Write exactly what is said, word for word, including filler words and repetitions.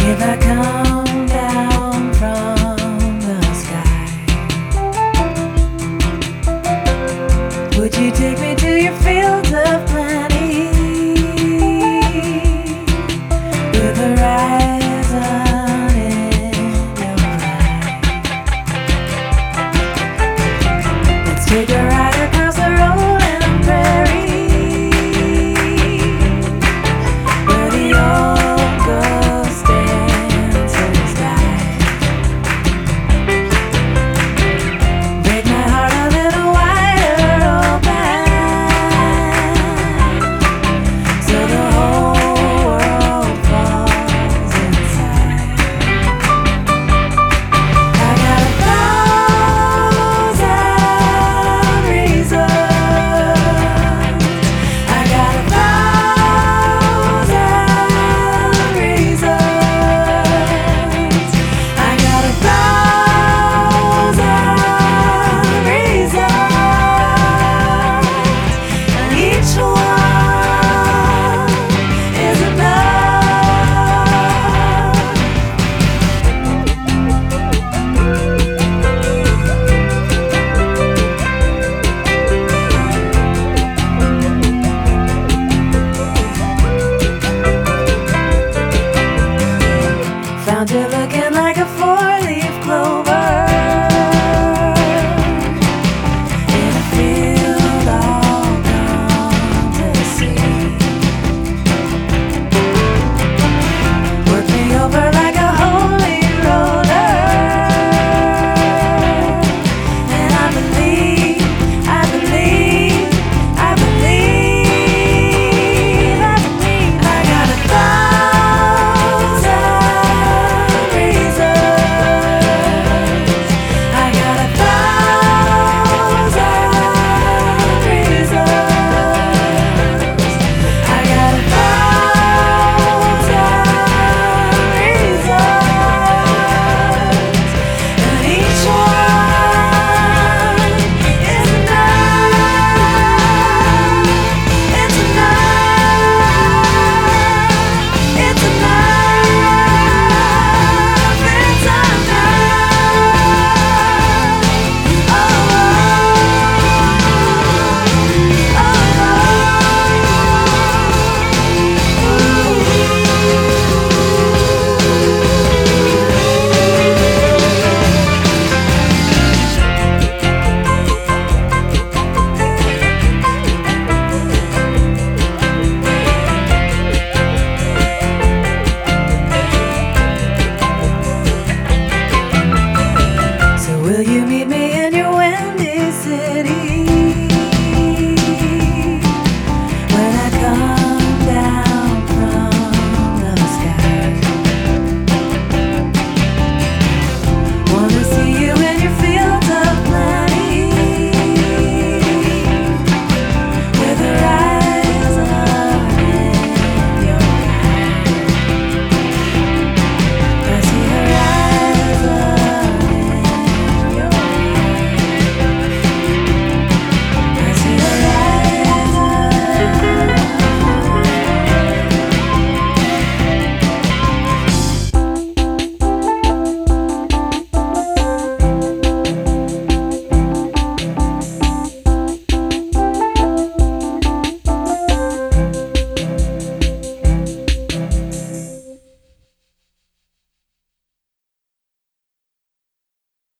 If I come down from the sky, would you take me to your fields of plenty, with the horizon in your eye? Let's take a ride across the rolling prairie, where the old ghost dancers die. Break my heart a little wider open, so the whole world falls inside. I got a thousand reasons. I got a thousand reasons. I got a thousand reasons, and each one is enough. Found you looking